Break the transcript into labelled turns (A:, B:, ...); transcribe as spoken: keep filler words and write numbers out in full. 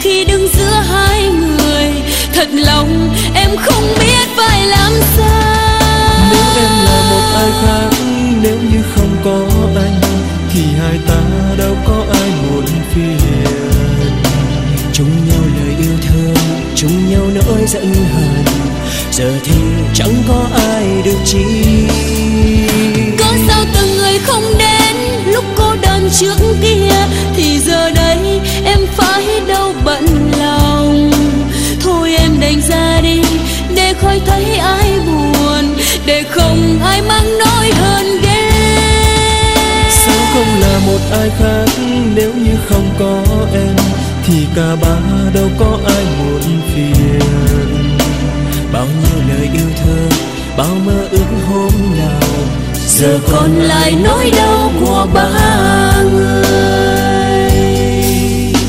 A: khi đứng giữa hai người. Thật lòng em không biết phải làm sao.
B: Nếu em là một ai khác, nếu như không có anh, thì hai ta đâu có ai muốn phiền.
C: Chung nhau lời yêu thương, chung nhau nỗi giận hờn, giờ thì chẳng có ai được chi.
A: Có sao từng người không đến lúc cô đơn trước kia, thì giờ đây em phải đâu bận lòng. Thôi em đành ra đi để khỏi thấy ai buồn, để không ai mang nỗi hờn ghen.
B: Sao không là một ai khác, nếu như không có em, thì cả ba đâu có ai muốn phiền.
C: Bao nhiêu lời yêu thương, bao mơ ước hôm nào,
A: giờ còn lại nỗi đau của ba người.